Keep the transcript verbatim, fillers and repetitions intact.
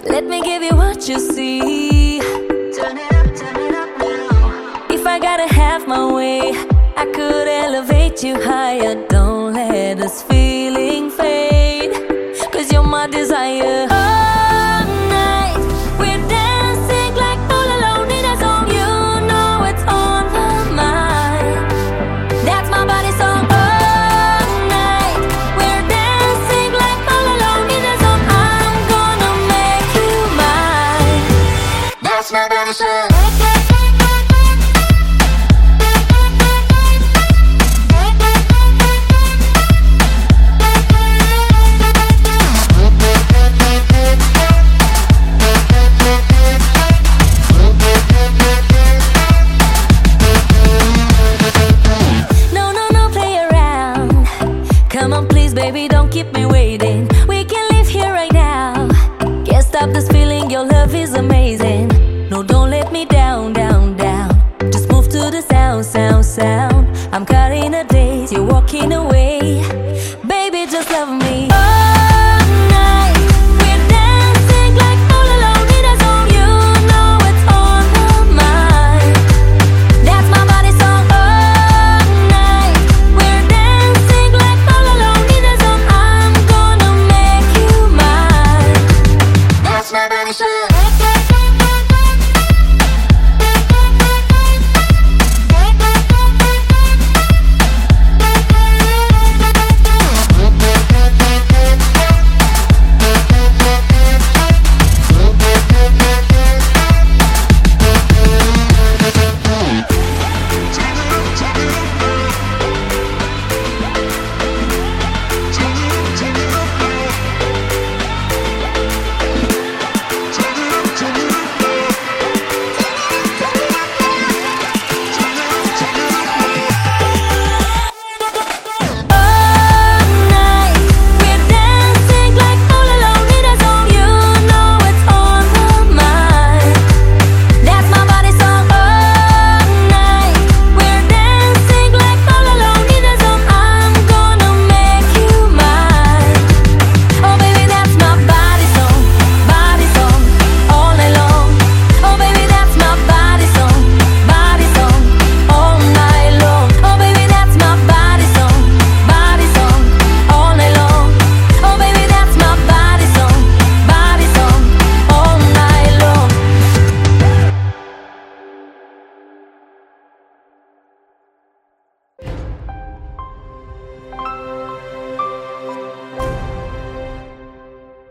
Let me give you what you see. Turn it up, turn it up now. If I gotta have my way, I could elevate you higher. Don't let this feeling fade, 'cause you're my desire. All night, we're dancing like all alone in a song. You know it's on my mind. That's my body song. All night, we're dancing like all alone in a song. I'm gonna make you mine. That's my body song. Come on, please, baby, don't keep me waiting. We can leave here right now. Can't stop this feeling, your love is amazing. No, don't let me down, down, down. Just move to the sound, sound, sound. I'm caught in a daze, you're walking away. Baby, just love me. All night, we're dancing like all alone in a song. You know it's on my mind. That's my body song. All night, we're dancing like all alone in a song. I'm gonna make you mine. That's my body song.